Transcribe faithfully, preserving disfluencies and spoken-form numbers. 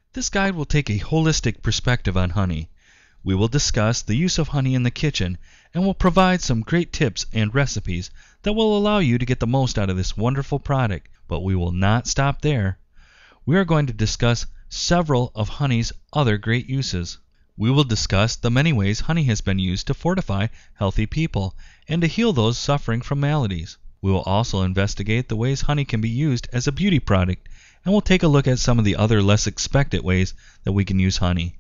This guide will take a holistic perspective on honey. We will discuss the use of honey in the kitchen and will provide some great tips and recipes that will allow you to get the most out of this wonderful product. But we will not stop there. We are going to discuss several of honey's other great uses. We will discuss the many ways honey has been used to fortify healthy people and to heal those suffering from maladies. We will also investigate the ways honey can be used as a beauty product, and we'll take a look at some of the other less expected ways that we can use honey.